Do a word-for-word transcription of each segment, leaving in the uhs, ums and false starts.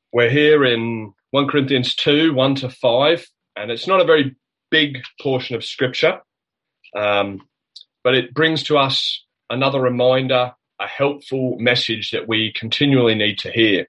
We're here in First Corinthians two, one to five, and it's not a very big portion of Scripture, um, but it brings to us another reminder, a helpful message that we continually need to hear.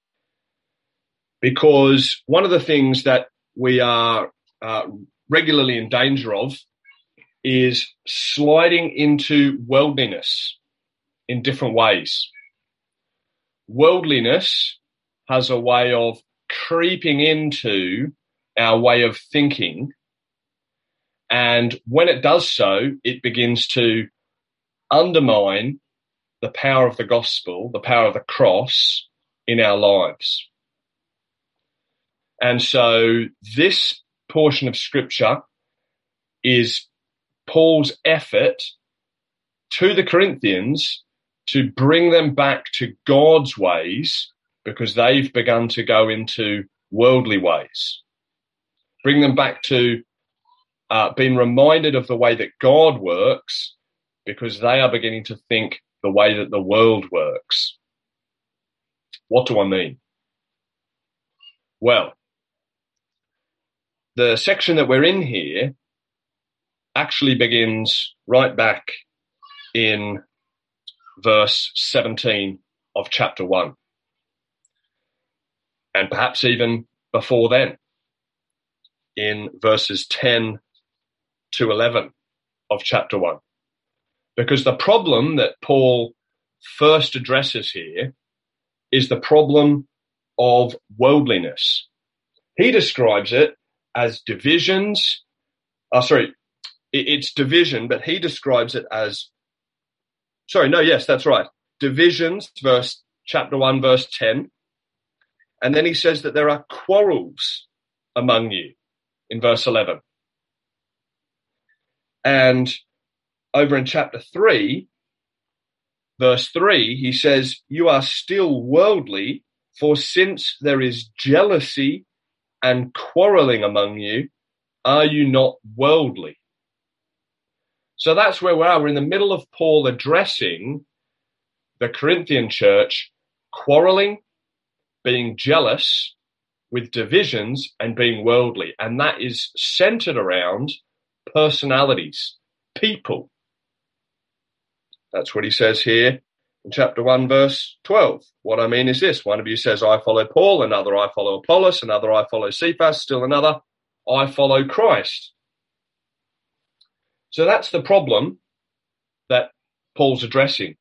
Because one of the things that we are uh, regularly in danger of is sliding into worldliness in different ways. Worldliness has a way of creeping into our way of thinking, and when it does so, it begins to undermine the power of the gospel, the power of the cross in our lives. And so this portion of Scripture is Paul's effort to the Corinthians to bring them back to God's ways, because they've begun to go into worldly ways. Bring them back to uh, being reminded of the way that God works, because they are beginning to think the way that the world works. What do I mean? Well, the section that we're in here actually begins right back in verse seventeen of chapter one. And perhaps even before then, in verses ten to eleven of chapter one. Because the problem that Paul first addresses here is the problem of worldliness. He describes it as divisions. Oh, sorry, it's division, but he describes it as, sorry, no, yes, that's right. Divisions, verse chapter one, verse ten. And then he says that there are quarrels among you in verse eleven. And over in chapter three, verse three, he says, you are still worldly, for since there is jealousy and quarreling among you, are you not worldly? So that's where we are. We're in the middle of Paul addressing the Corinthian church, quarreling, being jealous, with divisions, and being worldly. And that is centered around personalities, people. That's what he says here in chapter one, verse twelve. What I mean is this: one of you says, I follow Paul, another, I follow Apollos, another, I follow Cephas, still another, I follow Christ. So that's the problem that Paul's addressing.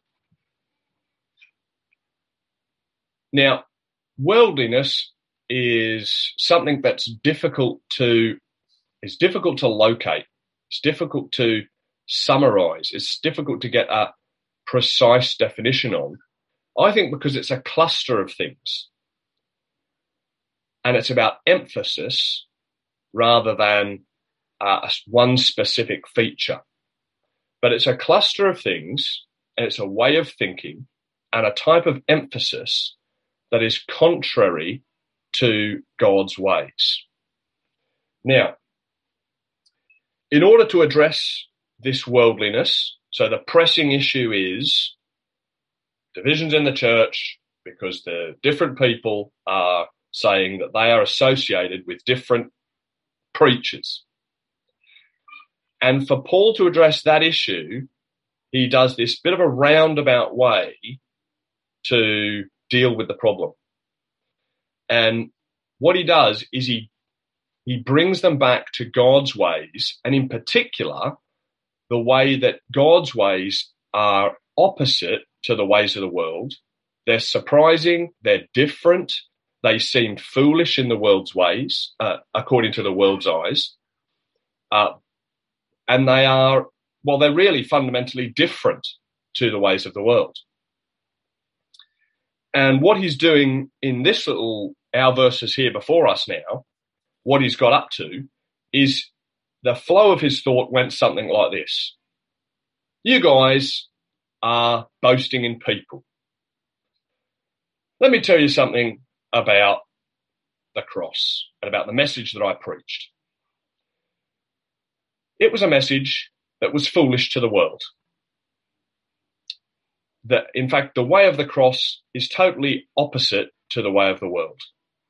Now, worldliness is something that's difficult to is difficult to locate. It's difficult to summarize. It's difficult to get a precise definition on. I think because it's a cluster of things. And it's about emphasis rather than uh, one specific feature. But it's a cluster of things, and it's a way of thinking and a type of emphasis that is contrary to God's ways. Now, in order to address this worldliness, so the pressing issue is divisions in the church because the different people are saying that they are associated with different preachers. And for Paul to address that issue, he does this bit of a roundabout way to deal with the problem. And what he does is he he brings them back to God's ways, and in particular, the way that God's ways are opposite to the ways of the world. They're surprising, they're different, they seem foolish in the world's ways, uh, according to the world's eyes. Uh, and they are, well, they're really fundamentally different to the ways of the world. And what he's doing in this little, our verses here before us now, what he's got up to is the flow of his thought went something like this. You guys are boasting in people. Let me tell you something about the cross and about the message that I preached. It was a message that was foolish to the world. That, in fact, the way of the cross is totally opposite to the way of the world.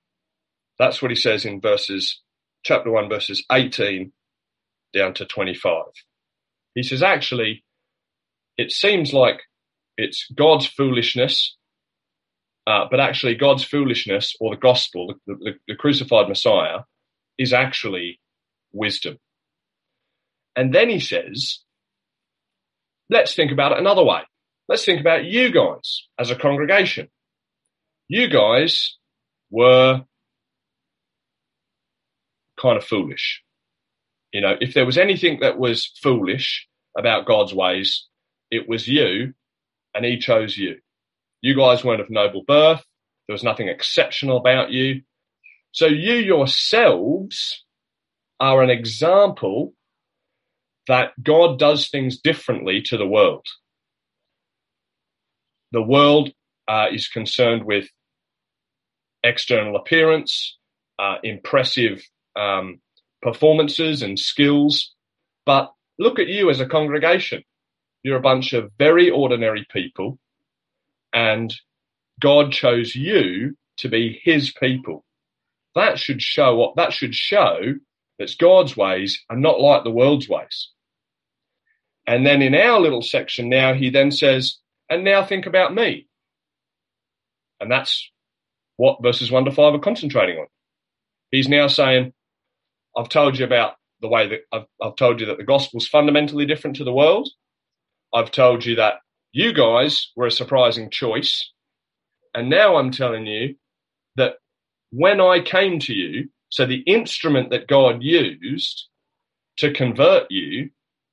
That's what he says in verses, chapter one, verses eighteen down to twenty-five. He says, actually, it seems like it's God's foolishness, uh, but actually God's foolishness, or the gospel, the, the, the crucified Messiah, is actually wisdom. And then he says, let's think about it another way. Let's think about you guys as a congregation. You guys were kind of foolish. You know, if there was anything that was foolish about God's ways, it was you, and he chose you. You guys weren't of noble birth. There was nothing exceptional about you. So you yourselves are an example that God does things differently to the world. The world uh, is concerned with external appearance, uh, impressive um, performances and skills. But look at you as a congregation. You're a bunch of very ordinary people, and God chose you to be his people. That should show what that should show that God's ways are not like the world's ways. And then in our little section now, he then says, and now think about me. And that's what verses one to five are concentrating on. He's now saying, I've told you about the way that I've, I've told you that the gospel's fundamentally different to the world. I've told you that you guys were a surprising choice. And now I'm telling you that when I came to you, so the instrument that God used to convert you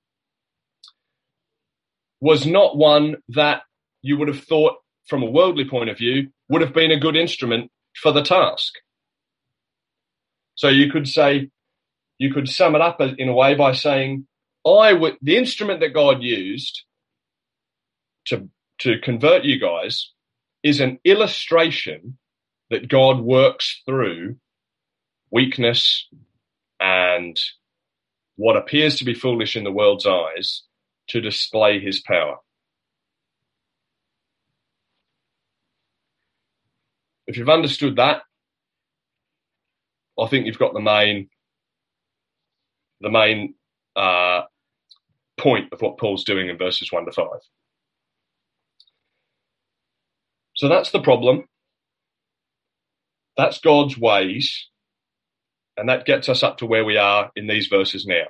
was not one that you would have thought from a worldly point of view would have been a good instrument for the task. So you could say, you could sum it up in a way by saying, I would, the instrument that God used to, to convert you guys is an illustration that God works through weakness and what appears to be foolish in the world's eyes to display his power. If you've understood that, I think you've got the main, the main uh, point of what Paul's doing in verses one to five. So that's the problem. That's God's ways, and that gets us up to where we are in these verses now.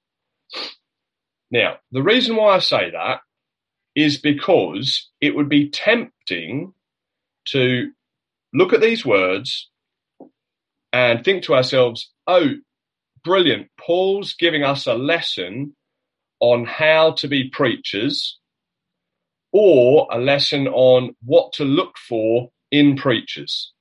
Now, the reason why I say that is because it would be tempting to look at these words and think to ourselves, oh, brilliant, Paul's giving us a lesson on how to be preachers, or a lesson on what to look for in preachers.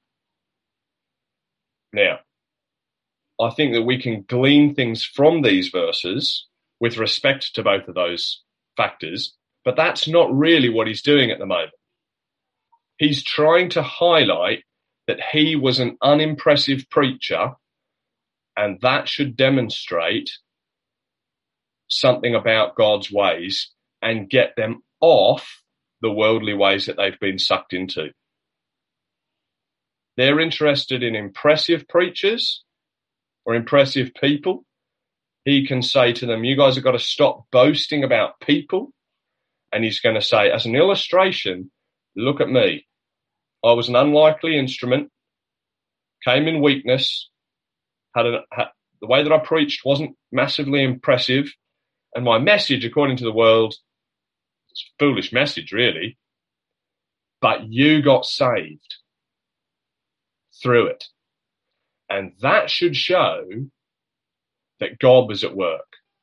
Now, I think that we can glean things from these verses with respect to both of those factors, but that's not really what he's doing at the moment. He's trying to highlight that he was an unimpressive preacher, and that should demonstrate something about God's ways and get them off the worldly ways that they've been sucked into. They're interested in impressive preachers or impressive people. He can say to them, you guys have got to stop boasting about people. And he's going to say, as an illustration, look at me. I was an unlikely instrument, came in weakness, had, a, had the way that I preached wasn't massively impressive, and my message, according to the world, it's a foolish message, really. But you got saved through it. And that should show that God was at work.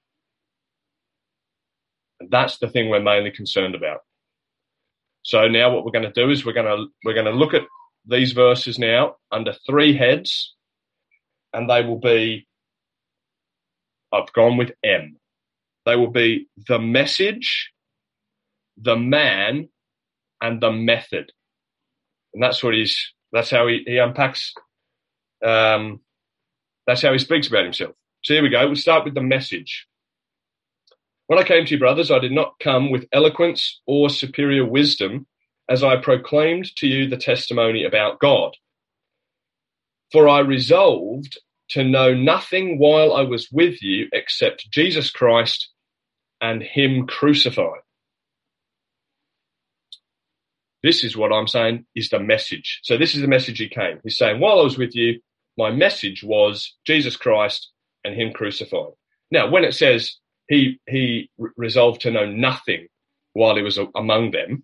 And that's the thing we're mainly concerned about. So now what we're going to do is we're going to we're going to look at these verses now under three heads, and they will be, I've gone with M. They will be the message, the man, and the method. And that's what he's, that's how he, he unpacks, um, that's how he speaks about himself. So here we go. We'll start with the message. When I came to you, brothers, I did not come with eloquence or superior wisdom, as I proclaimed to you the testimony about God. For I resolved to know nothing while I was with you except Jesus Christ and him crucified. This is what I'm saying is the message. So this is the message he came. He's saying, while I was with you, my message was Jesus Christ and him crucified. Now, when it says he he resolved to know nothing while he was among them,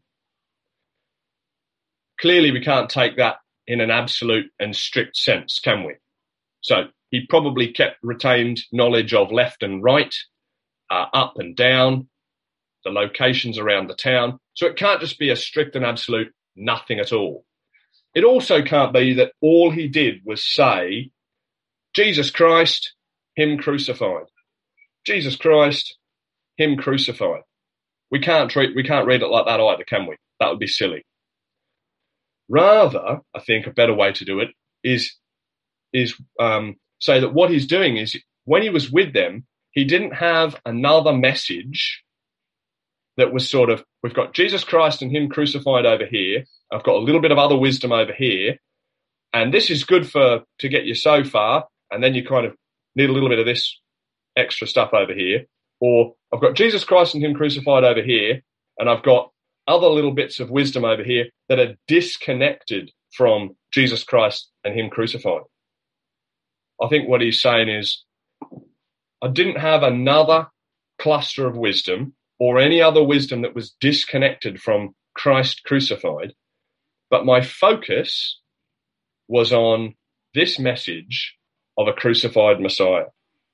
clearly we can't take that in an absolute and strict sense, can we? So he probably kept retained knowledge of left and right, uh, up and down, the locations around the town. So it can't just be a strict and absolute nothing at all. It also can't be that all he did was say, Jesus Christ, him crucified. Jesus Christ, him crucified. We can't treat, we can't read it like that either, can we? That would be silly. Rather, I think a better way to do it is, is um, say that what he's doing is when he was with them, he didn't have another message that was sort of, we've got Jesus Christ and him crucified over here. I've got a little bit of other wisdom over here. And this is good for to get you so far. And then you kind of need a little bit of this extra stuff over here. Or I've got Jesus Christ and him crucified over here. And I've got other little bits of wisdom over here that are disconnected from Jesus Christ and him crucified. I think what he's saying is, I didn't have another cluster of wisdom or any other wisdom that was disconnected from Christ crucified, but my focus was on this message of a crucified Messiah.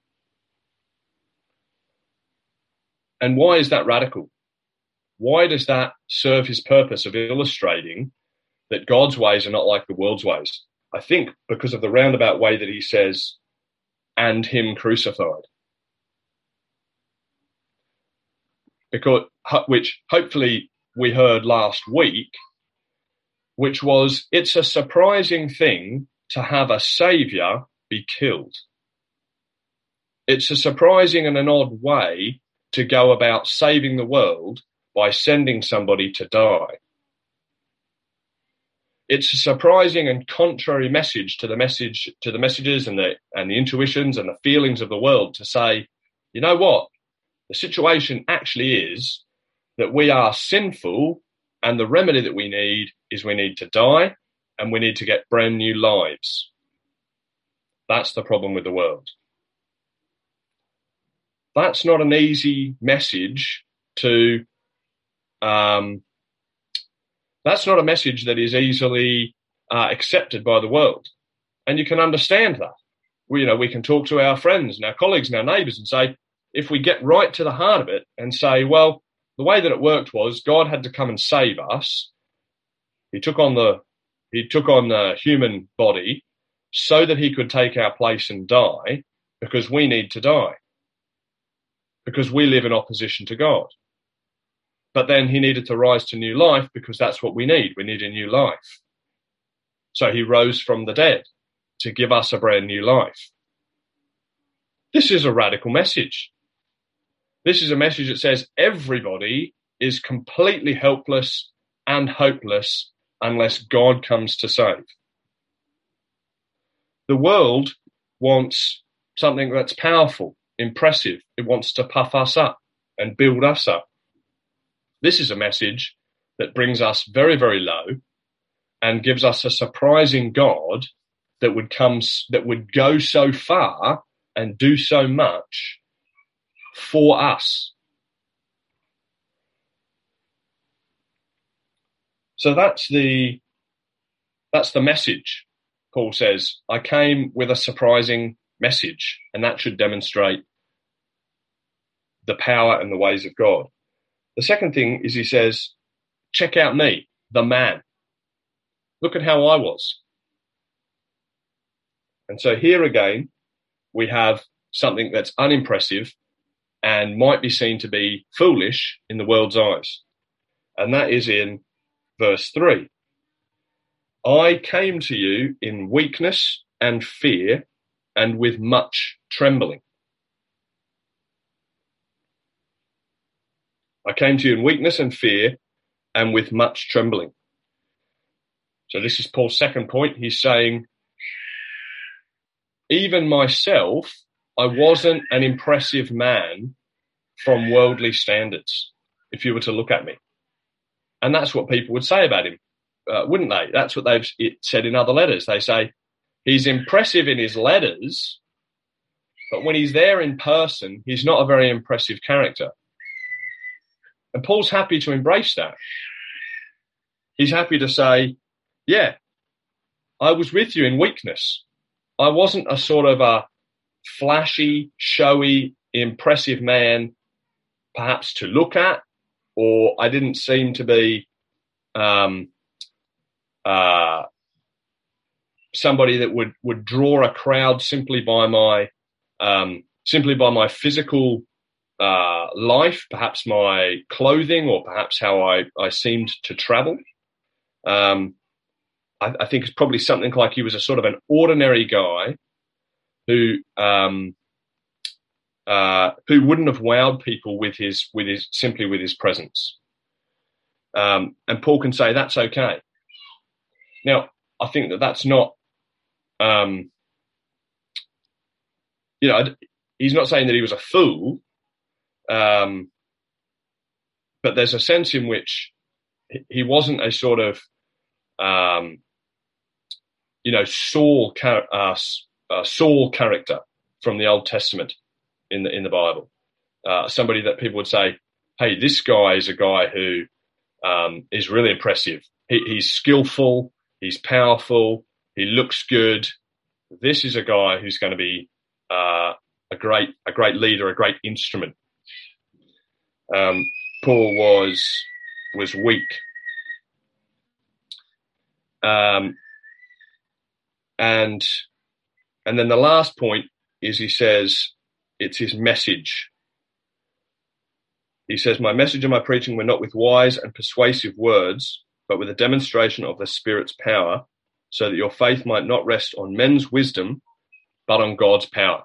And why is that radical? Why does that serve his purpose of illustrating that God's ways are not like the world's ways? I think because of the roundabout way that he says, and him crucified. Because, which hopefully we heard last week, which was, it's a surprising thing to have a saviour be killed. It's a surprising and an odd way to go about saving the world by sending somebody to die. It's a surprising and contrary message to the message, to the messages and the, and the intuitions and the feelings of the world to say, you know what? The situation actually is that we are sinful, and the remedy that we need is we need to die and we need to get brand new lives. That's the problem with the world. That's not an easy message to, um, that's not a message that is easily uh, accepted by the world. And you can understand that. We, you know, we can talk to our friends and our colleagues and our neighbours and say, if we get right to the heart of it and say, well, the way that it worked was God had to come and save us. He took on the, he took on the human body so that he could take our place and die, because we need to die, because we live in opposition to God. But then he needed to rise to new life because that's what we need. We need a new life. So he rose from the dead to give us a brand new life. This is a radical message. This is a message that says everybody is completely helpless and hopeless unless God comes to save. The world wants something that's powerful, impressive. It wants to puff us up and build us up. This is a message that brings us very, very low and gives us a surprising God that would come, that would go so far and do so much for us. So that's the, that's the message. Paul says, I came with a surprising message, and that should demonstrate the power and the ways of God. The second thing is he says, check out me, the man. Look at how I was. And so here again, we have something that's unimpressive and might be seen to be foolish in the world's eyes. And that is in verse three. I came to you in weakness and fear and with much trembling. I came to you in weakness and fear and with much trembling. So this is Paul's second point. He's saying, even myself, I wasn't an impressive man from worldly standards, if you were to look at me. And that's what people would say about him, uh, wouldn't they? That's what they've said in other letters. They say he's impressive in his letters, but when he's there in person, he's not a very impressive character. And Paul's happy to embrace that. He's happy to say, yeah, I was with you in weakness. I wasn't a sort of a flashy, showy, impressive man, perhaps to look at, or I didn't seem to be um, uh, somebody that would, would draw a crowd simply by my um, simply by my physical uh, life, perhaps my clothing, or perhaps how I, I seemed to travel. Um, I, I think it's probably something like he was a sort of an ordinary guy who um, uh, who wouldn't have wowed people with his with his simply with his presence. Um, and Paul can say that's okay. Now, I think that that's not, um, you know, he's not saying that he was a fool, um, but there's a sense in which he wasn't a sort of, um, you know, Saul, uh, uh, Saul character from the Old Testament in the in the Bible. Uh, somebody that people would say, "Hey, this guy is a guy who um, is really impressive. He, he's skillful, he's powerful, he looks good. This is a guy who's going to be uh, a great a great leader, a great instrument." Um, Paul was was weak. Um, and and then the last point is he says it's his message. He says, "My message and my preaching were not with wise and persuasive words, but with a demonstration of the Spirit's power, so that your faith might not rest on men's wisdom, but on God's power."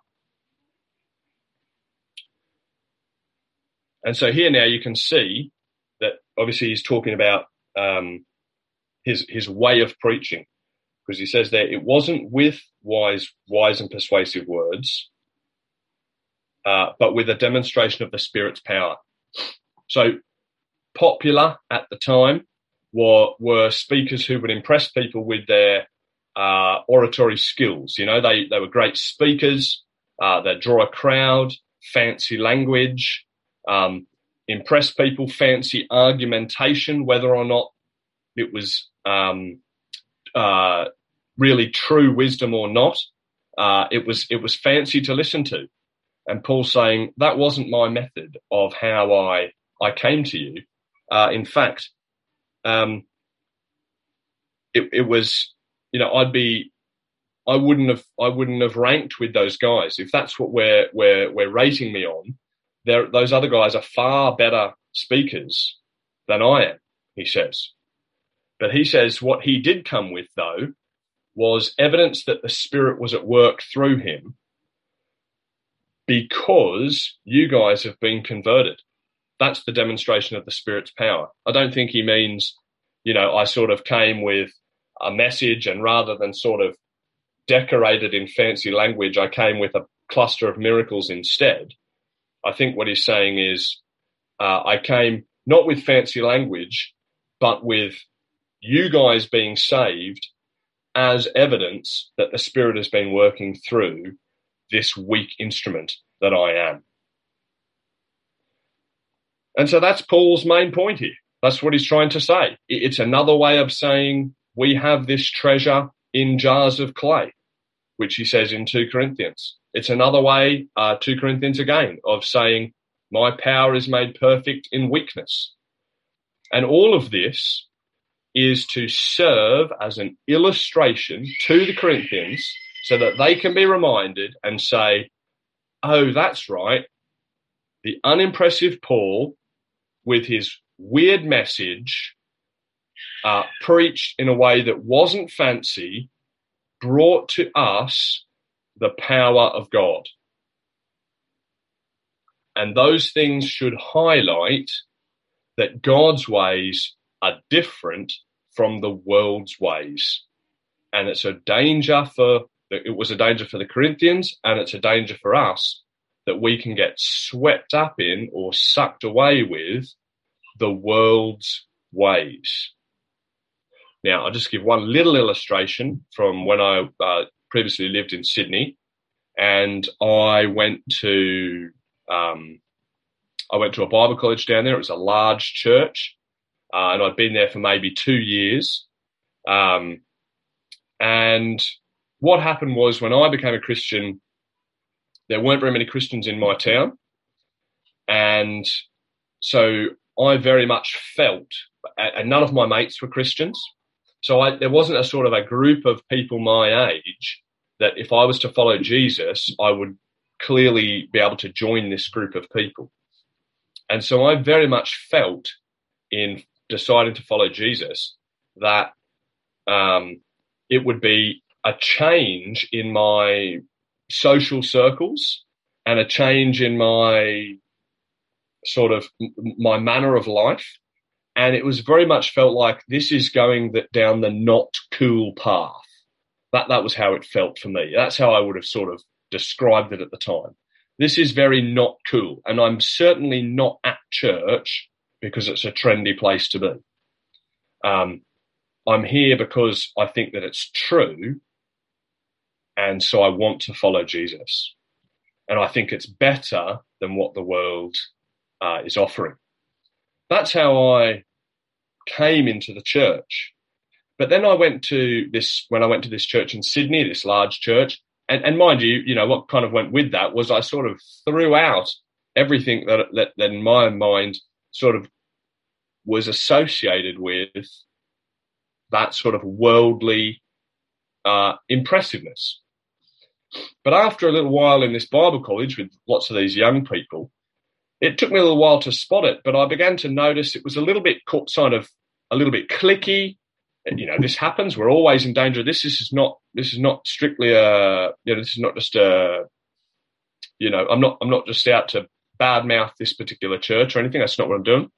And so here now you can see that obviously he's talking about um, his his way of preaching, because he says there it wasn't with wise wise and persuasive words, uh, but with a demonstration of the Spirit's power. So popular at the time were were speakers who would impress people with their uh, oratory skills. You know, they they were great speakers. Uh, they'd draw a crowd, fancy language, um, impress people, fancy argumentation, whether or not it was um, uh, really true wisdom or not. Uh, it was it was fancy to listen to. And Paul's saying that wasn't my method of how I I came to you. Uh, in fact, um, it, it was, you know, I'd be, I wouldn't have, I wouldn't have ranked with those guys. If that's what we're we're we're rating me on, there, those other guys are far better speakers than I am, he says. But he says what he did come with, though, was evidence that the Spirit was at work through him, because you guys have been converted. That's the demonstration of the Spirit's power. I don't think he means, you know, I sort of came with a message, and rather than sort of decorated in fancy language, I came with a cluster of miracles instead. I think what he's saying is uh, I came not with fancy language, but with you guys being saved as evidence that the Spirit has been working through this weak instrument that I am. And so that's Paul's main point here. That's what he's trying to say. It's another way of saying we have this treasure in jars of clay, which he says in two Corinthians. It's another way, uh, two Corinthians again, of saying my power is made perfect in weakness. And all of this is to serve as an illustration to the Corinthians so that they can be reminded and say, oh, that's right, the unimpressive Paul, with his weird message, uh, preached in a way that wasn't fancy, brought to us the power of God. And those things should highlight that God's ways are different from the world's ways. And it's a danger for It was a danger for the Corinthians, and it's a danger for us that we can get swept up in or sucked away with the world's ways. Now, I'll just give one little illustration from when I uh, previously lived in Sydney, and I went to um, I went to a Bible college down there. It was a large church, uh, and I'd been there for maybe two years. Um, and what happened was when I became a Christian, there weren't very many Christians in my town. And so I very much felt, and none of my mates were Christians. So I, there wasn't a sort of a group of people my age that if I was to follow Jesus, I would clearly be able to join this group of people. And so I very much felt in deciding to follow Jesus that um, it would be a change in my social circles and a change in my sort of my manner of life. And it was very much felt like this is going that down the not cool path. That that was how it felt for me. That's how I would have sort of described it at the time. This is very not cool. And I'm certainly not at church because it's a trendy place to be. Um, I'm here because I think that it's true. And so I want to follow Jesus. And I think it's better than what the world uh, is offering. That's how I came into the church. But then I went to this, when I went to this church in Sydney, this large church, and, and mind you, you know, what kind of went with that was I sort of threw out everything that, that, that in my mind sort of was associated with that sort of worldly uh, impressiveness. But after a little while in this Bible college with lots of these young people, it took me a little while to spot it, but I began to notice it was a little bit kind of a little bit cliquey. And, you know, this happens. We're always in danger. This, this is not. This is not strictly a. You know, this is not just a. You know, I'm not. I'm not just out to badmouth this particular church or anything. That's not what I'm doing.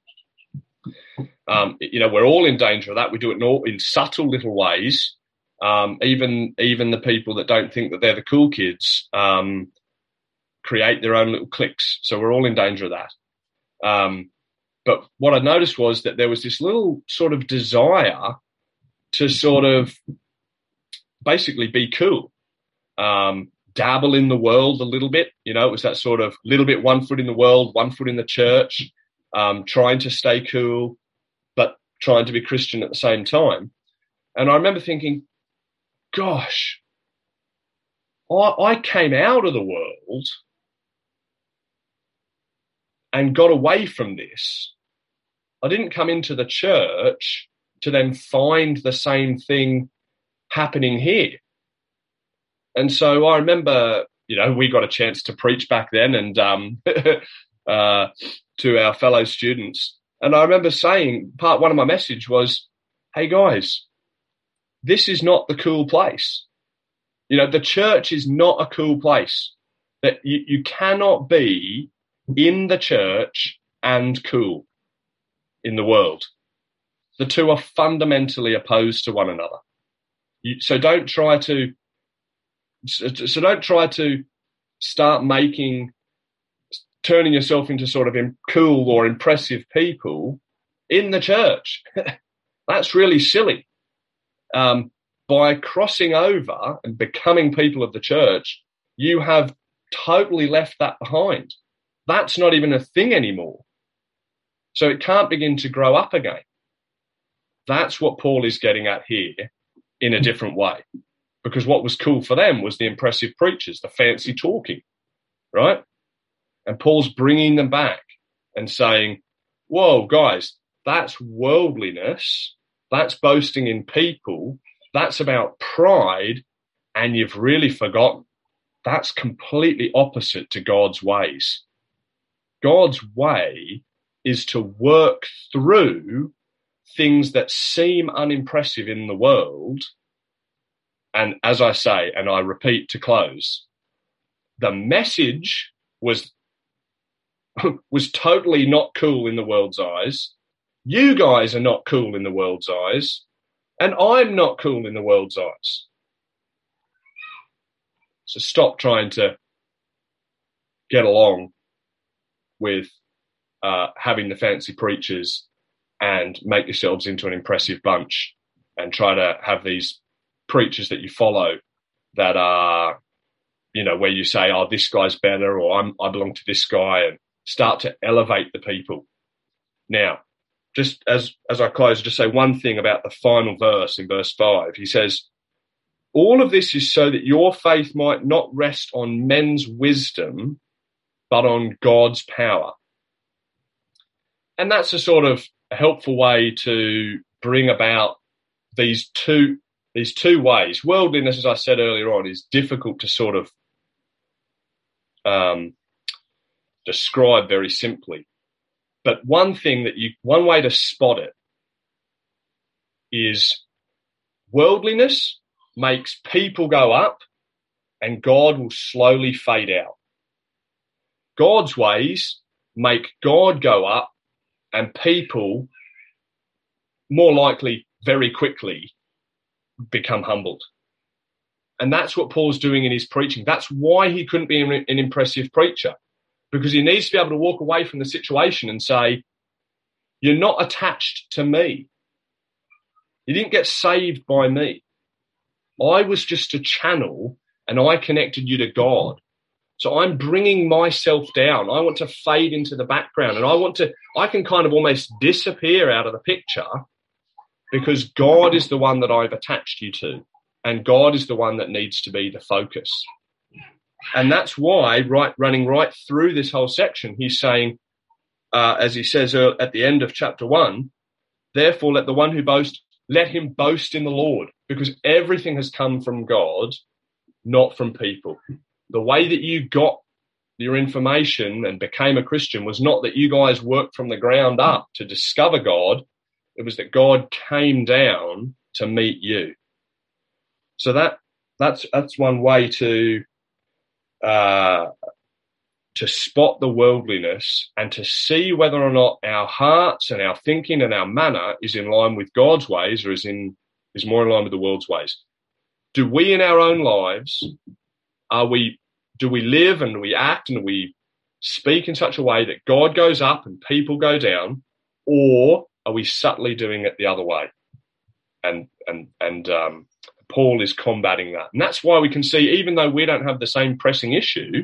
Um, you know, we're all in danger of that. We do it in, all, in subtle little ways. Um, even even the people that don't think that they're the cool kids um, create their own little cliques. So we're all in danger of that. Um, but what I noticed was that there was this little sort of desire to sort of basically be cool, um, dabble in the world a little bit. You know, it was that sort of little bit one foot in the world, one foot in the church, um, trying to stay cool, but trying to be Christian at the same time. And I remember thinking, gosh, I, I came out of the world and got away from this. I didn't come into the church to then find the same thing happening here. And so I remember, you know, we got a chance to preach back then and um, uh, to our fellow students. And I remember saying, part one of my message was, hey guys, this is not the cool place. You know, the church is not a cool place. That you, you cannot be in the church and cool in the world. The two are fundamentally opposed to one another. You, so don't try to, so, so don't try to start making, turning yourself into sort of cool or impressive people in the church. That's really silly. Um, by crossing over and becoming people of the church, you have totally left that behind. That's not even a thing anymore. So it can't begin to grow up again. That's what Paul is getting at here in a different way. Because what was cool for them was the impressive preachers, the fancy talking, right? And Paul's bringing them back and saying, whoa, guys, that's worldliness. That's boasting in people. That's about pride. And you've really forgotten. That's completely opposite to God's ways. God's way is to work through things that seem unimpressive in the world. And as I say, and I repeat to close, the message was, was totally not cool in the world's eyes. You guys are not cool in the world's eyes. And I'm not cool in the world's eyes. So stop trying to get along with uh, having the fancy preachers and make yourselves into an impressive bunch and try to have these preachers that you follow that are, you know, where you say, oh, this guy's better, or I'm, I belong to this guy, and start to elevate the people. Now, just as, as I close, just say one thing about the final verse in verse five. He says, all of this is so that your faith might not rest on men's wisdom, but on God's power. And that's a sort of a helpful way to bring about these two, these two ways. Worldliness, as I said earlier on, is difficult to sort of um, describe very simply. But one thing that you, one way to spot it is worldliness makes people go up and God will slowly fade out. God's ways make God go up and people more likely very quickly become humbled. And that's what Paul's doing in his preaching. That's why he couldn't be an impressive preacher, because he needs to be able to walk away from the situation and say, you're not attached to me. You didn't get saved by me. I was just a channel and I connected you to God. So I'm bringing myself down. I want to fade into the background, and I want to, I can kind of almost disappear out of the picture because God is the one that I've attached you to, and God is the one that needs to be the focus. And that's why, right, running right through this whole section, he's saying, uh, as he says uh, at the end of chapter one, therefore let the one who boasts, let him boast in the Lord, because everything has come from God, not from people. The way that you got your information and became a Christian was not that you guys worked from the ground up to discover God. It was that God came down to meet you. So that that's that's one way to uh, to spot the worldliness and to see whether or not our hearts and our thinking and our manner is in line with God's ways, or is in is more in line with the world's ways. Do we in our own lives, are we do we live and we act and we speak in such a way that God goes up and people go down, or are we subtly doing it the other way? And and and um, Paul is combating that. And that's why we can see, even though we don't have the same pressing issue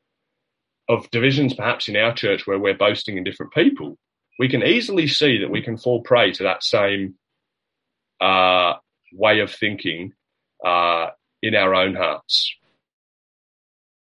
of divisions perhaps in our church where we're boasting in different people, we can easily see that we can fall prey to that same uh, way of thinking uh, in our own hearts.